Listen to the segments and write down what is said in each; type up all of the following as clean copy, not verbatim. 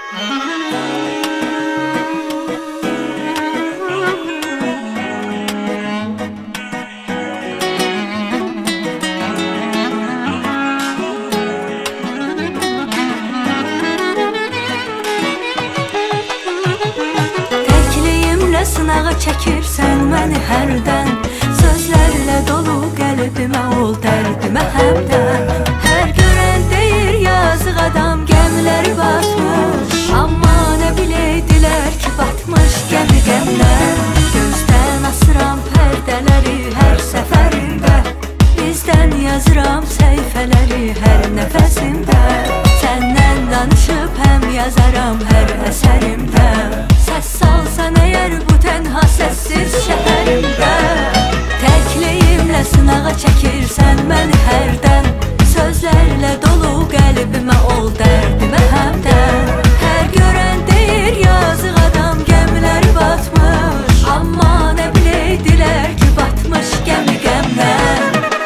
Sınağa çəkirsən məni hərdən, sözlərlə dolu qəlbimə ol dərdimə həmdən. Hər görən deyir yazıq adam gəmiləri batmış, amma nə biləydilər ki batmış gəmi qəmlər. Gözdən asıram pərdələri hər səfərimdə, bizdən yazıram səhifələri hər nəfəsimdə. Səndən danışıb həm yazaram hər əsərimdə. Səs salsan əgər bu tənha səssiz şəhərimdə, təkliyimlə sınağa çəkirsən məni hərdən, sözlərlə dolu qəlbimə ol dərdimə həmdən. Hər görən deyir yazıq adam gəmiləri batmış, amma nə biləydilər ki batmış gəmi qəmdən.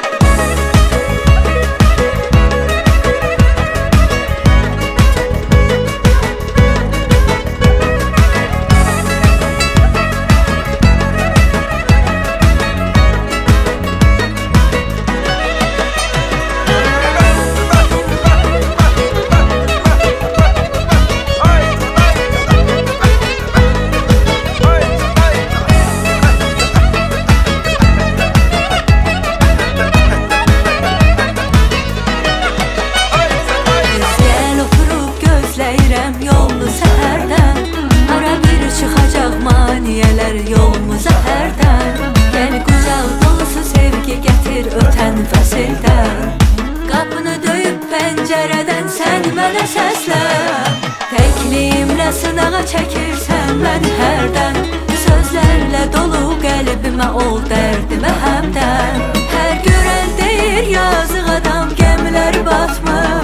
Yollu səhərdən, ara bir çıxacaq maniyələr yolumuza hərdən. Gəl qucaq dolusu sevgi gətir ötən fəsildən, qapını döyüb pəncərədən sən mənə səslən. Təkliyimlə sınağa çəkirsən məni hərdən, sözlərlə dolu qəlbimə ol dərdimə həmdən. Hər görən deyir yazıq adam gəmiləri batmış,